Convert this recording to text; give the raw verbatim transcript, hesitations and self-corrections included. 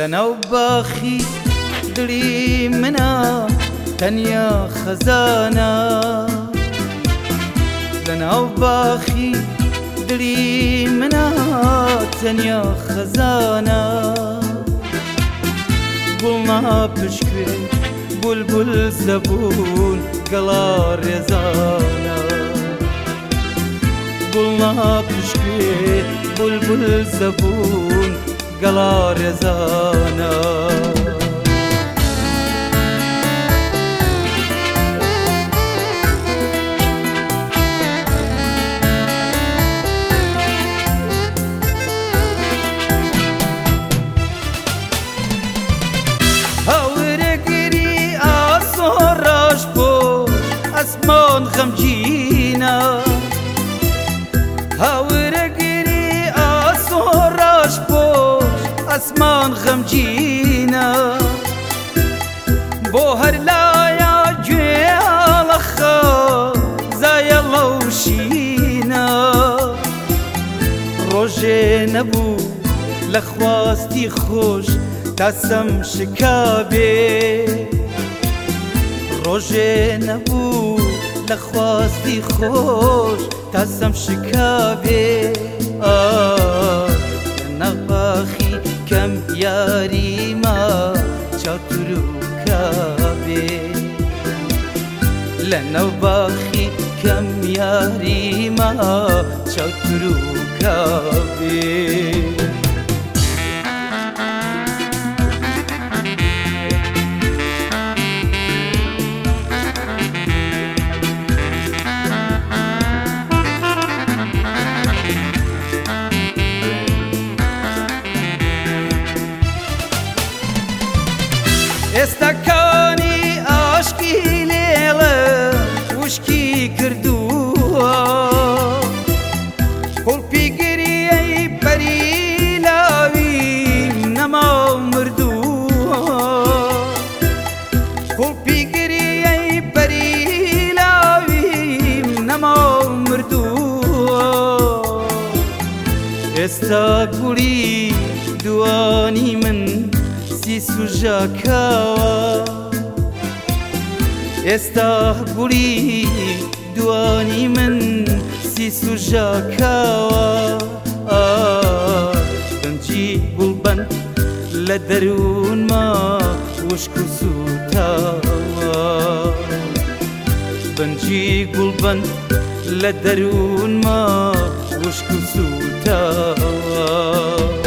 لەناو باخی دڵی منە تەنیا خەزانە لەناو باخی دڵی منە تەنیا خەزانە گوڵ ناپشکوێ بولبول زەبون گەڵا ڕێزانە گوڵ ناپشکوێ بولبول زەبون گەڵا ڕێزانە ئەسمان غەمگینە هاورەگیری ئاسۆڕاش پۆش ئەسمان غەمگینە بۆ هەر لایە گوێ هەڵەخە زایە لەوشینە ڕۆژێ نەبوو لە خواستی خۆش تاسەم شکابێ ڕۆژێ نەبوو لە خواستی خۆش تاسەم شکابێ لە باخی کەم یاریمە چاوتر و کابێ لە نەو باخی کەم یاریمە چاوتر و کابێ ئێستاکانی ئاشکی لێڵە وشکی کردووە هۆڵپی گریەی پەری لاویم نەما و مردووە هۆڵپی گریەی پەری لاویم نەما و مردووە ئێستا گوڵی دوانی من سوژاکاوە ئێستا گوڵی دوانی من سی سوژاکاوە بەنجی گوڵبەند لە دەروونما وشک و سوتاوە بەنجی گوڵبەند لە دەروونما وشک و سوتاوە